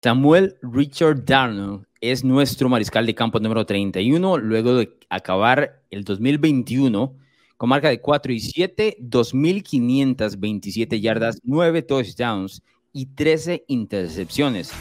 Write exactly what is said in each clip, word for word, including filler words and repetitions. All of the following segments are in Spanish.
Samuel Richard Darnold es nuestro mariscal de campo número treinta y uno, luego de acabar el dos mil veintiuno con marca de cuatro y siete, dos mil quinientas veintisiete yardas, nueve touchdowns y trece intercepciones.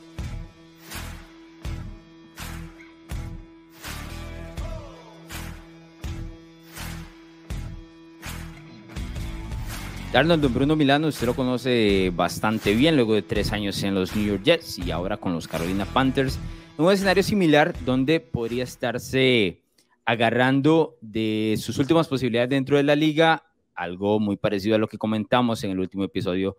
Darnold, don Bruno Milano, usted lo conoce bastante bien, luego de tres años en los New York Jets y ahora con los Carolina Panthers, en un escenario similar donde podría estarse agarrando de sus últimas posibilidades dentro de la liga, algo muy parecido a lo que comentamos en el último episodio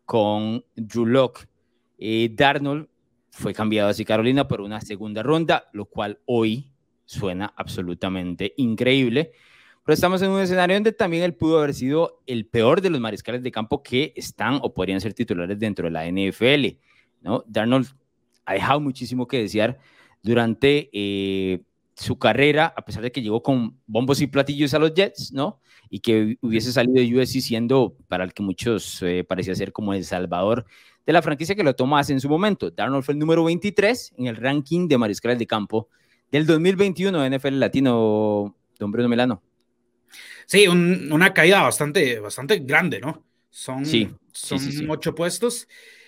con Drew Lock. Eh, Darnold fue cambiado hacia Carolina por una segunda ronda, lo cual hoy suena absolutamente increíble. Pero estamos en un escenario donde también él pudo haber sido el peor de los mariscales de campo que están o podrían ser titulares dentro de la N F L, ¿no? Darnold ha dejado muchísimo que desear durante eh, su carrera, a pesar de que llegó con bombos y platillos a los Jets, ¿no? Y que hubiese salido de U S C siendo, para el que muchos eh, parecía ser como el salvador de la franquicia que lo tomase en su momento. Darnold fue el número veintitrés en el ranking de mariscales de campo del dos mil veintiuno de N F L Latino, don Bruno Milano. Sí, un, una caída bastante, bastante grande, ¿no? Son, sí, son sí, sí, sí. ocho puestos,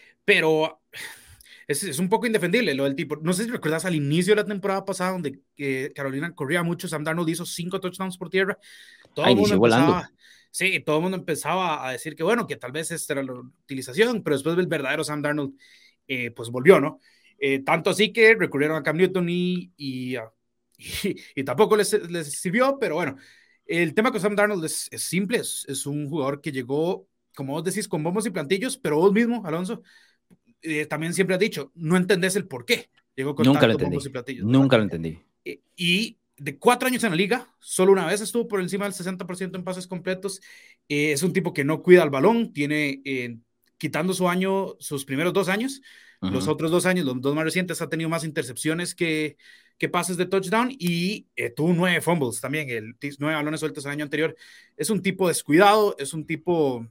pero es, es un poco indefendible lo del tipo. No sé si recuerdas al inicio de la temporada pasada donde eh, Carolina corría mucho, Sam Darnold hizo cinco touchdowns por tierra. Todo ah, el mundo empezaba, volando. sí, todo el mundo empezaba a decir que bueno, que tal vez esta era la utilización, pero después el verdadero Sam Darnold eh, pues volvió, ¿no? Eh, tanto así que recurrieron a Cam Newton y, y, uh, y, y tampoco les, les sirvió, pero bueno. El tema con Sam Darnold es, es simple, es, es un jugador que llegó, como vos decís, con bombos y plantillos, pero vos mismo, Alonso, eh, también siempre has dicho, no entendés el por qué llegó con Nunca lo tantos entendí. bombos y platillos, ¿verdad? Nunca lo entendí. Eh, y de cuatro años en la liga, solo una vez estuvo por encima del sesenta por ciento en pases completos. Eh, es un tipo que no cuida el balón, tiene, eh, quitando su año, sus primeros dos años, uh-huh. Los otros dos años, los dos más recientes, ha tenido más intercepciones que, que pases de touchdown y eh, tuvo nueve fumbles también, el, nueve balones sueltos el año anterior. Es un tipo descuidado, es un tipo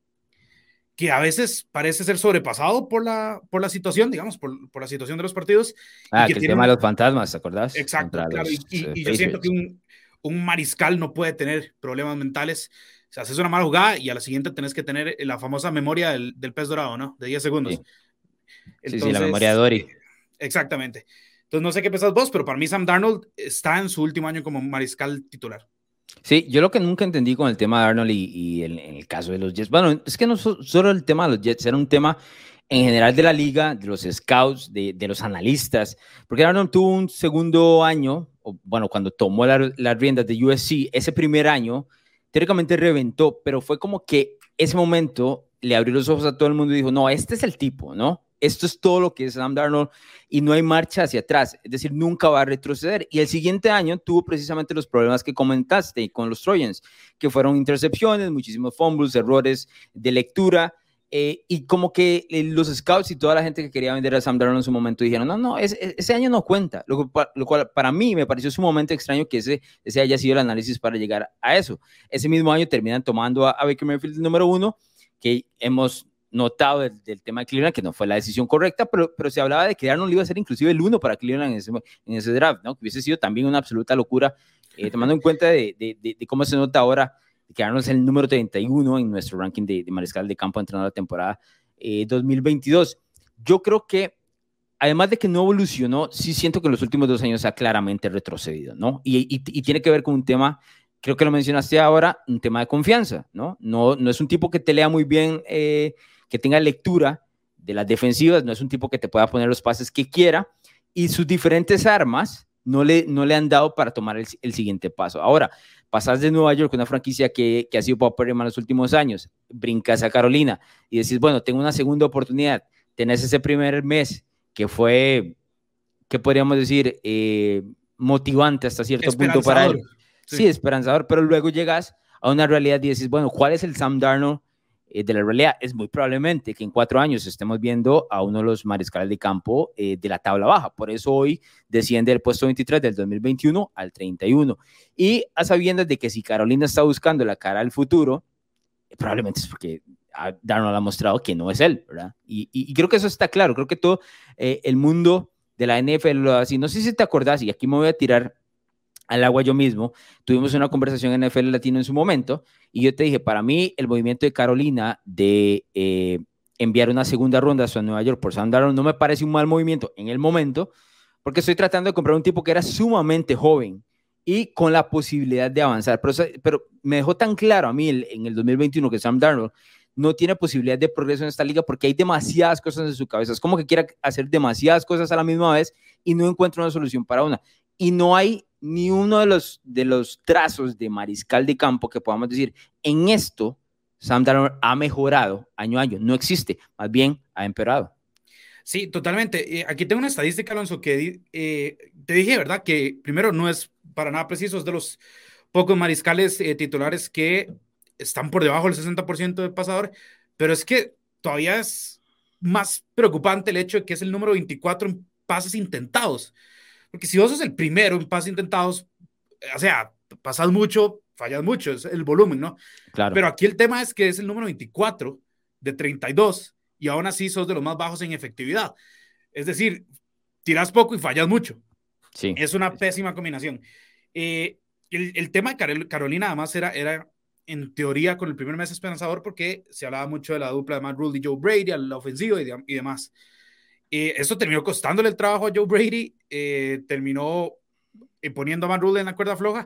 que a veces parece ser sobrepasado por la, por la situación, digamos, por, por la situación de los partidos. Ah, y que, que el tiene tema una... de los fantasmas, ¿te acordás? Exacto, Contra claro, los, y, y, uh, y yo siento que un, un mariscal no puede tener problemas mentales. O sea, haces una mala jugada y a la siguiente tenés que tener la famosa memoria del, del pez dorado, ¿no? De diez segundos. Sí. Entonces, sí, sí, la memoria de Dory. Eh, exactamente. Entonces, no sé qué pensás vos, pero para mí Sam Darnold está en su último año como mariscal titular. Sí, yo lo que nunca entendí con el tema de Darnold y, y el, en el caso de los Jets, bueno, es que no solo el tema de los Jets, era un tema en general de la liga, de los scouts, de, de los analistas, porque Darnold tuvo un segundo año, o, bueno, cuando tomó las la riendas de U S C, ese primer año, teóricamente reventó, pero fue como que ese momento le abrió los ojos a todo el mundo y dijo, no, este es el tipo, ¿no? Esto es todo lo que es Sam Darnold y no hay marcha hacia atrás, es decir, nunca va a retroceder. Y el siguiente año tuvo precisamente los problemas que comentaste con los Trojans, que fueron intercepciones, muchísimos fumbles, errores de lectura, eh, y como que eh, los scouts y toda la gente que quería vender a Sam Darnold en su momento dijeron, no, no, ese, ese año no cuenta, lo, lo cual para mí me pareció sumamente extraño que ese, ese haya sido el análisis para llegar a eso. Ese mismo año terminan tomando a, a Baker Mayfield el número uno, que hemos notado del, del tema de Cleveland, que no fue la decisión correcta, pero, pero se hablaba de que Darnold iba a ser inclusive el uno para Cleveland en ese, en ese draft, ¿no? Que hubiese sido también una absoluta locura, eh, tomando en cuenta de, de, de, de cómo se nota ahora que Darnold es el número treinta y uno en nuestro ranking de, de mariscal de campo entrenador de la temporada eh, dos mil veintidós. Yo creo que además de que no evolucionó, sí siento que en los últimos dos años ha claramente retrocedido, ¿no? Y, y, y tiene que ver con un tema, creo que lo mencionaste ahora, un tema de confianza, ¿no? No, no es un tipo que te lea muy bien, eh, que tenga lectura de las defensivas, no es un tipo que te pueda poner los pases que quiera, y sus diferentes armas no le, no le han dado para tomar el, el siguiente paso. Ahora, pasas de Nueva York, una franquicia que, que ha sido popérrima en los últimos años, brincas a Carolina y decís, bueno, tengo una segunda oportunidad, tenés ese primer mes que fue, ¿qué podríamos decir? Eh, motivante hasta cierto punto para él. Sí. sí, esperanzador, pero luego llegas a una realidad y dices, bueno, ¿cuál es el Sam Darnold eh, de la realidad? Es muy probablemente que en cuatro años estemos viendo a uno de los mariscales de campo eh, de la tabla baja. Por eso hoy desciende del puesto veintitrés del dos mil veintiuno al treinta y uno. Y a sabiendas de que si Carolina está buscando la cara al futuro, eh, probablemente es porque Darnold ha mostrado que no es él, ¿verdad? Y, y, y creo que eso está claro, creo que todo eh, el mundo de la N F L lo así. No sé si te acordás, y aquí me voy a tirar al agua yo mismo, tuvimos una conversación en N F L Latino en su momento, y yo te dije, para mí el movimiento de Carolina de eh, enviar una segunda ronda a Nueva York por Sam Darnold no me parece un mal movimiento en el momento, porque estoy tratando de comprar un tipo que era sumamente joven y con la posibilidad de avanzar, pero, pero me dejó tan claro a mí el, en el dos mil veintiuno que Sam Darnold no tiene posibilidad de progreso en esta liga porque hay demasiadas cosas en su cabeza, es como que quiera hacer demasiadas cosas a la misma vez y no encuentra una solución para una, y no hay ni uno de los, de los trazos de mariscal de campo que podamos decir, en esto Sam Darnold ha mejorado año a año, no existe, más bien ha empeorado. Sí, totalmente. Eh, aquí tengo una estadística, Alonso, que eh, te dije, ¿verdad? Que primero no es para nada preciso, es de los pocos mariscales eh, titulares que están por debajo del sesenta por ciento de pasador, pero es que todavía es más preocupante el hecho de que es el número veinticuatro en pases intentados. Porque si vos sos el primero en pases intentados, o sea, pasas mucho, fallas mucho, es el volumen, ¿no? Claro. Pero aquí el tema es que es el número veinticuatro de treinta y dos y aún así sos de los más bajos en efectividad. Es decir, tiras poco y fallas mucho. Sí. Es una pésima combinación. Eh, el, el tema de Carolina además era, era en teoría con el primer mes esperanzador porque se hablaba mucho de la dupla de Matt Rule y Joe Brady, a la ofensiva y, de, y demás. Eh, esto terminó costándole el trabajo a Joe Brady, eh, terminó eh, poniendo a Matt Rule en la cuerda floja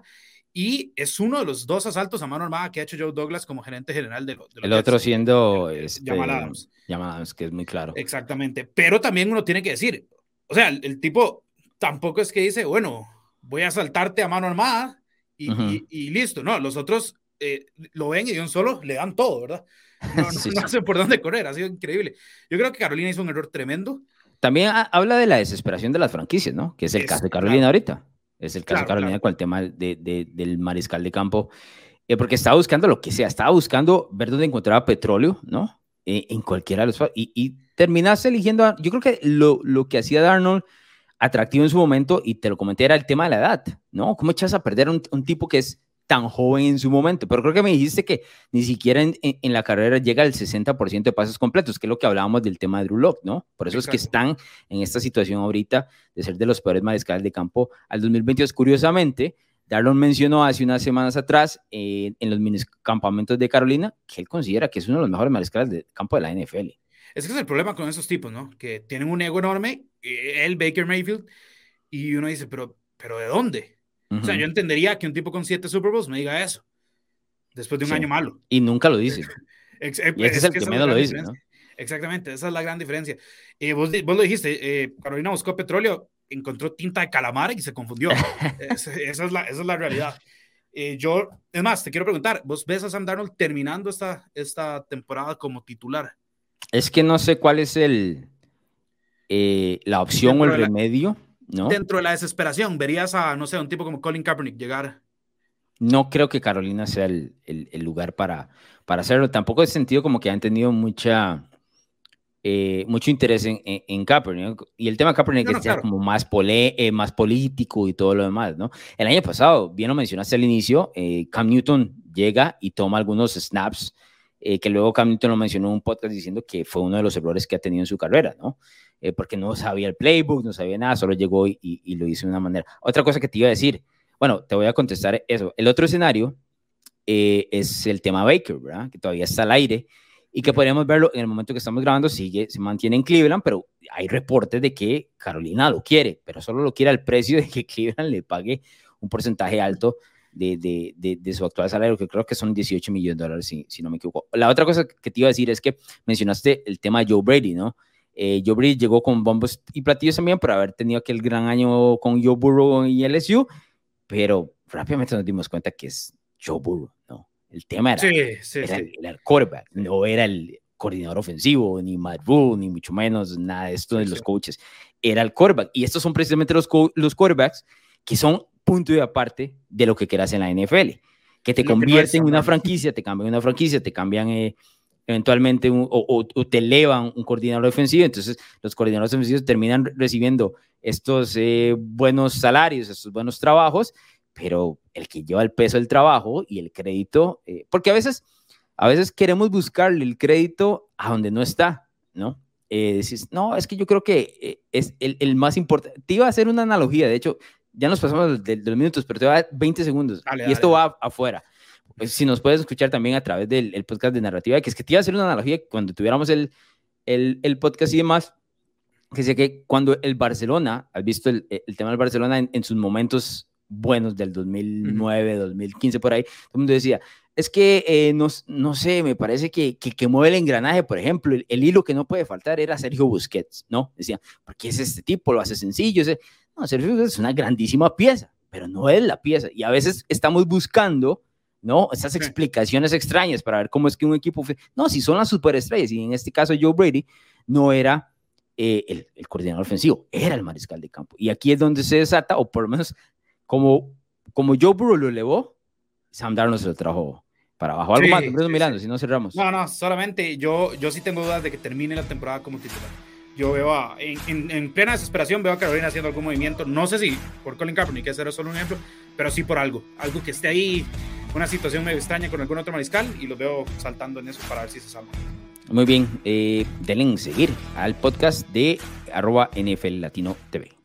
y es uno de los dos asaltos a mano armada que ha hecho Joe Douglas como gerente general de, lo, de los el otro Jets, siendo el, el, este, Jamal Adams. Jamal Adams, que es muy claro. Exactamente, pero también uno tiene que decir, o sea, el, el tipo tampoco es que dice, bueno, voy a saltarte a mano armada y, uh-huh. y, y listo, no, los otros eh, lo ven y de un solo le dan todo, ¿verdad? No, sí, no, no sí. sé por dónde correr, ha sido increíble. Yo creo que Carolina hizo un error tremendo. También ha, habla de la desesperación de las franquicias, ¿no? Que es el es, caso de Carolina claro. ahorita. Es el caso claro, de Carolina claro. con el tema de, de, del mariscal de campo, eh, porque estaba buscando lo que sea, estaba buscando ver dónde encontraba petróleo, ¿no? Eh, en cualquiera de los... Y, y terminaste eligiendo, a, yo creo que lo, lo que hacía Darnold atractivo en su momento, y te lo comenté, era el tema de la edad, ¿no? ¿Cómo echas a perder a un, un tipo que es tan joven en su momento? Pero creo que me dijiste que ni siquiera en, en, en la carrera llega al sesenta por ciento de pases completos, que es lo que hablábamos del tema de Drew Lock, ¿no? Por eso Exacto. es que están en esta situación ahorita de ser de los peores mariscales de campo al dos mil veintidós. Curiosamente, Darnold mencionó hace unas semanas atrás eh, en los minicampamentos de Carolina que él considera que es uno de los mejores mariscales de campo de la N F L. Es que es el problema con esos tipos, ¿no? Que tienen un ego enorme, el Baker Mayfield, y uno dice, pero, pero ¿de dónde? Uh-huh. O sea, yo entendería que un tipo con siete Super Bowls me diga eso, después de un sí. año malo. Y nunca lo dice. Ex- y ese es, es el que, que menos lo dice, ¿no? Exactamente, esa es la gran diferencia. Eh, vos, vos lo dijiste, eh, Carolina buscó petróleo, encontró tinta de calamar y se confundió. es, esa, es la, esa es la realidad. Eh, yo, es más, te quiero preguntar, ¿vos ves a Sam Darnold terminando esta, esta temporada como titular? Es que no sé cuál es el eh, la opción dentro o el remedio, la, ¿no? Dentro de la desesperación, verías a, no sé, un tipo como Colin Kaepernick llegar. No creo que Carolina sea el, el, el lugar para, para hacerlo. Tampoco he sentido como que han tenido mucha, eh, mucho interés en, en, en Kaepernick. Y el tema de Kaepernick no, no, es claro. como más, pole, eh, más político y todo lo demás, ¿no? El año pasado, bien lo mencionaste al inicio, eh, Cam Newton llega y toma algunos snaps eh, que luego Cam Newton lo mencionó en un podcast diciendo que fue uno de los errores que ha tenido en su carrera, ¿no? Eh, porque no sabía el playbook, no sabía nada, solo llegó y, y, y lo hizo de una manera. Otra cosa que te iba a decir, bueno, te voy a contestar eso. El otro escenario eh, es el tema Baker, ¿verdad? Que todavía está al aire y que podríamos verlo en el momento que estamos grabando, sigue, se mantiene en Cleveland, pero hay reportes de que Carolina lo quiere, pero solo lo quiere al precio de que Cleveland le pague un porcentaje alto de, de, de, de su actual salario, que creo que son dieciocho millones de dólares, si, si no me equivoco. La otra cosa que te iba a decir es que mencionaste el tema de Joe Brady, ¿no? Eh, Joe Brady llegó con bombos y platillos también por haber tenido aquel gran año con Joe Burrow y L S U, pero rápidamente nos dimos cuenta que es Joe Burrow, ¿no? El tema era, sí, sí, era, sí. era el quarterback, no era el coordinador ofensivo, ni Matt Rule, ni mucho menos nada de esto sí, de los sí. coaches. Era el quarterback. Y estos son precisamente los, los quarterbacks que son punto y aparte de lo que quieras en la N F L, que te convierten en una franquicia, te cambian una franquicia, te cambian eh, eventualmente un, o, o, o te elevan un coordinador ofensivo. Entonces los coordinadores ofensivos terminan recibiendo estos eh, buenos salarios, estos buenos trabajos, pero el que lleva el peso del trabajo y el crédito, eh, porque a veces a veces queremos buscarle el crédito a donde no está, ¿no? Eh, decís, no, es que yo creo que eh, es el, el más importante. Te iba a hacer una analogía, de hecho, ya nos pasamos de, de los minutos, pero te va a dar veinte segundos, dale, y dale, esto dale. va afuera. Pues, si nos puedes escuchar también a través del el podcast de Narrativa, que es que te iba a hacer una analogía cuando tuviéramos el, el, el podcast y demás, que sé que cuando el Barcelona, has visto el, el tema del Barcelona en, en sus momentos buenos del dos mil nueve, uh-huh. dos mil quince, por ahí, todo el mundo decía, es que, eh, no, no sé, me parece que, que, que mueve el engranaje, por ejemplo, el, el hilo que no puede faltar era Sergio Busquets, ¿no? Decían, ¿por qué es este tipo? Lo hace sencillo. Ese... No, Sergio Busquets es una grandísima pieza, pero no es la pieza. Y a veces estamos buscando, ¿no? Esas sí. explicaciones extrañas para ver cómo es que un equipo... No, si son las superestrellas, y en este caso Joe Brady no era eh, el, el coordinador ofensivo, era el mariscal de campo. Y aquí es donde se desata, o por lo menos como, como Joe Burrow lo elevó, Sam Darnold se lo trajo para abajo. Algo sí, más, Bruno sí, Milano, sí. si no cerramos. No, no, solamente yo, yo sí tengo dudas de que termine la temporada como titular. Yo veo a, en, en, en plena desesperación, veo a Carolina haciendo algún movimiento, no sé si por Colin Kaepernick, que ese era solo un ejemplo, pero sí por algo, algo que esté ahí, una situación medio extraña con algún otro mariscal, y los veo saltando en eso para ver si se salva. Muy bien, eh, denle en seguir al podcast de arroba N F L Latino T V.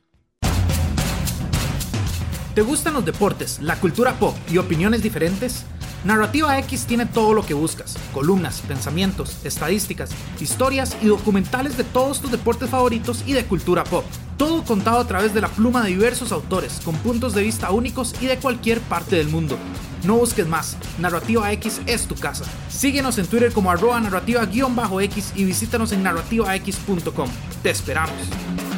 ¿Te gustan los deportes, la cultura pop y opiniones diferentes? Narrativa X tiene todo lo que buscas: columnas, pensamientos, estadísticas, historias y documentales de todos tus deportes favoritos y de cultura pop. Todo contado a través de la pluma de diversos autores, con puntos de vista únicos y de cualquier parte del mundo. No busques más, Narrativa X es tu casa. Síguenos en Twitter como arroba narrativa-x y visítanos en narrativa x punto com. Te esperamos.